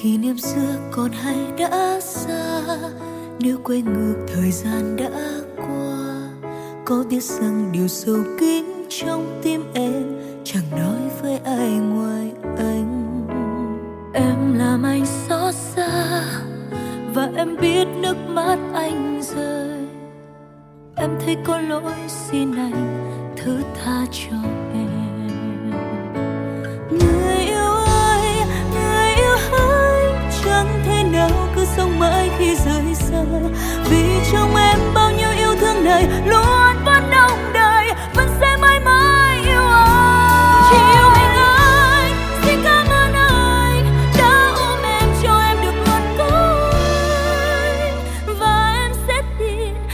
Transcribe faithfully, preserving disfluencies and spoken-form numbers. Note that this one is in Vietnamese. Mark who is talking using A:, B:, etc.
A: kỷ niệm xưa còn hay đã xa. Nếu quay ngược thời gian đã qua, có biết rằng điều sâu kín trong tim em chẳng nói với ai ngoài anh. Em làm anh xót xa và em biết nước mắt anh rơi. Em thấy có lỗi xin anh thứ tha cho